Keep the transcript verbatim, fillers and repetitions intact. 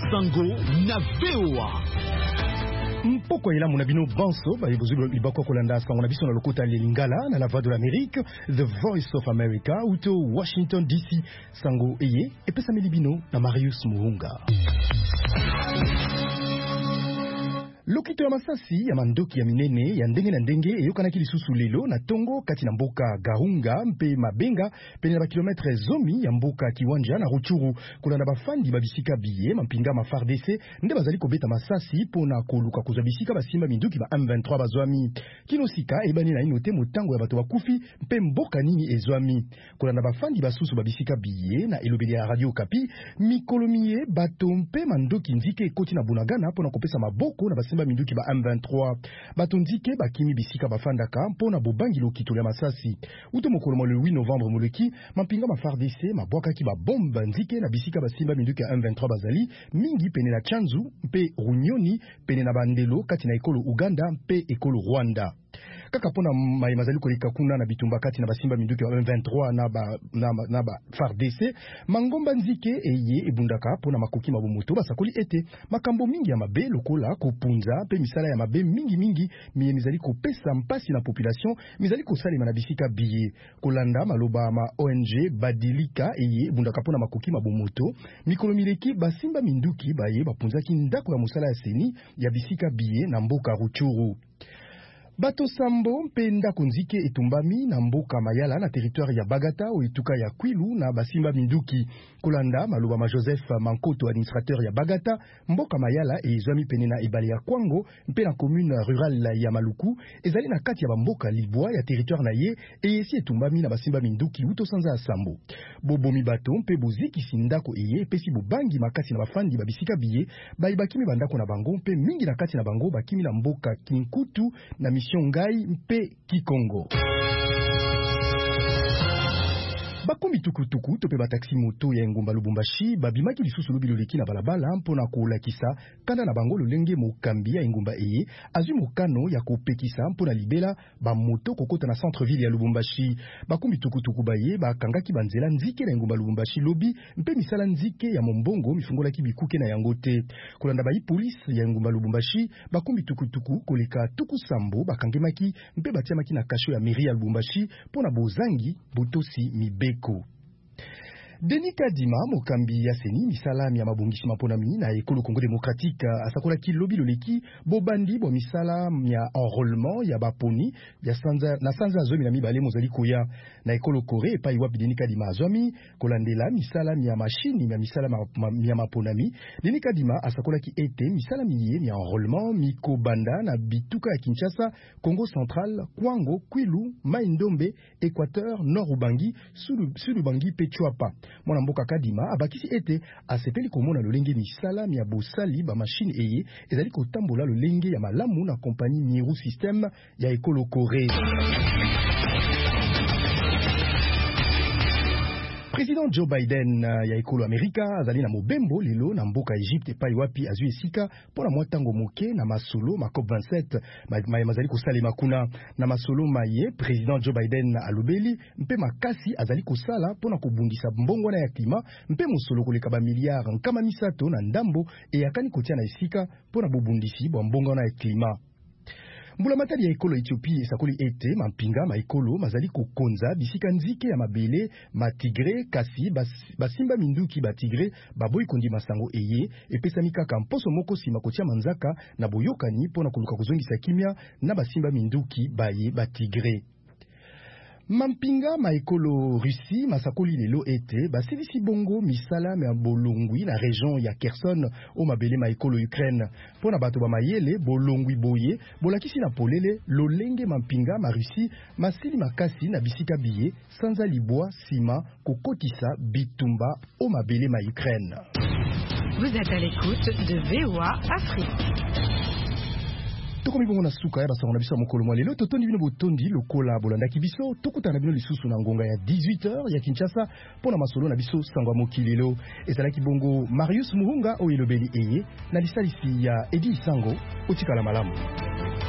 Sango na V O A. Mpoko ila munabino banso ba ibuzulu ibako kolanda sango na biso na lokota lingala na la voix de l'Amérique, The Voice of America uto Washington D C sango eye epesa milibino na Marius Muhunga. Lokito ya masasi ya mandoki ya minene ya ndenge na ndenge eyokanaki lisusu lelo na tongo kati na mboka Garunga mpe Mabenga pene na ba kilometre zomi ya mboka Kiwanja na Ruchuru kolanda bafandi babisika biye mampinga ma F A R D C nde bazali kobeta masasi pona koluka kozwa bisika basimba minduki ba M vingt-trois bazwami kinosika ebani na inote motango ya bato bakufi mpe mboka nini ezwami kolanda bafandi basusu babisika biye na elobeli ya Radio Kapi mikolomiye bato mpe mandoki nzike ekoti na Bunagana pona kopesa maboko na basimba minduki ba M vingt-trois batondike bakimi bisika bafandaka mpona bobangi lokito ya masasi uto mokolo le huit novembre moleki mampinga ma F A R D C mabwakaki ba bomba nzike na bisika basimba minduki ya M vingt-trois bazali mingi pene na Chanzu mpe Runyoni pene na bandelo kati na ekolo Uganda mpe ekolo Rwanda kaka pona mai mazali koleka kuna na bitumba kati na basimba minduki ya M vingt-trois na ba na, na ba F A R D C mangomba nzike eye ebundaka pona makoki mabomoto basakoli ete makambo mingi ya mabe lokola kopunza pe misala ya mabe mingi mingi miye mizali kopesa mpasi na population mizali kosalema na bisika biye kolanda maloba ma O N G badilika eye ebundaka pona makoki mabomoto mikolo mileki basimba minduki baye bapunzaki ndako ya musala ya seni ya bisika biye na mboka Ruchuru. Bato sambo mpe ndako nzike etumbami na mboka Mayala na territoire ya Bagata o etuka ya Kwilu na basimba minduki kolanda maloba ma Joseph Mankoto administrateur ya Bagata mboka Mayala ezwami pene na ebale ya Kwango mpe na commune rurale ya Maluku ezali na kati ya bamboka Libwa ya territoire na ye eyesi etumbami na basimba minduki uto sanza ya sambo bobomi bato mpe boziki sindako eye pesi bobangi makasi na bafandi babisika biye bayibakimi bandako na bango mpe mingi na kati na bango bakimi na mboka Kinkutu na Ngai mpe Kikongo. Bakombi tukutuku tope ba taxi moto ya Ngumba Lubumbashi babimaki lisusu lobilo leki na balabala mpona kolakisa kanda na bango lolenge mokambi ya Ngumba eye azwi mokano ya kopekisa mpona libela ba moto kokota na centre ville ya Lubumbashi bakombi tukutuku baye bakangaki banzela nzike na Ngumba Lubumbashi lobi mpe misala nzike ya mombongo mifungola ki bikuke na yango te kolanda bayi police ya Ngumba Lubumbashi bakombi tukutuku koleka tuku sambo bakangemaki mpe batiamaki na kasho ya mairie ya Lubumbashi mpona bozangi botosi mibe Denis Kadima mokambi ya seni misala ya mabongishi maponami na ekolo Congo démocratique asakola ki lobi loleki bobandi bo misala ya enrôlement ya baponi ya sanza na sanza zomi na mibale mozali koya na ekolo Corée epai wapi Denis Kadima azwami kolandela misala ya machine ya misala ya maponami Denis Kadima asakola ki ete misala miye ya enrôlement mikobanda na bituka ya Kinshasa Congo central Kwango Kwilu Maindombe Équateur Nord Ubangi Sud Sud Ubangi pe Chwapa mwana mboka Kadima abakisi ete asepeli komona lolenge misala ya bosali ba machine eye ezali kotambola lolenge ya malamu na compagnie Miru System ya ekolo Corée. Président Joe Biden ya ekolo Amerika azali na mobembo lelo na mboka Egypte epai wapi azwi esika pona mwatango moke na masolo ma COP vingt-sept ma mazali kosalema kuna na masolo maye Président Joe Biden alobeli mpe makasi azali kosala pona kobundisa mbongo na ya klima mpe mosolo koleka ba milliard nkama misato na ndambo eyakani kotia na esika pona bobundisi bwa mbongo na ya klima. Mbula matali ya ekolo Ethiopie esakoli ete mampinga ma ekolo mazali kokonza bisika nzike ya mabele matigre kasi bas, basimba minduki batigre baboyi kondi masango eye epesami kaka mposo moko sima kotia manzaka na boyokani pona koluka kozongisa kimia na basimba minduki baye batigre. Mampinga ma ekolo Russie masakoli lelo ete basilisi bongo misala ya bolongwi na region ya Kherson o mabele ma ekolo Ukraine pona bato ba mayele bolongwi boye bolakisi na polele lolenge mampinga ma Russie masili makasi na bisika biye sanza libwa sima kokotisa bitumba o mabele ma Ukraine. Vous êtes à l'écoute de V O A Afrique. Toko mibongo na suka ya basango na biso mokolo mwa lelo totondi bino botondi lokola bolanda kibiso tokutana bino lisusu na ngonga ya dix-huit heures ya Kinshasa pona masolo na biso sangwa mokilelo ezalaki bongo Marius Muhunga o elobeli eye na lisalisi ya Edi Sango otikala malamu.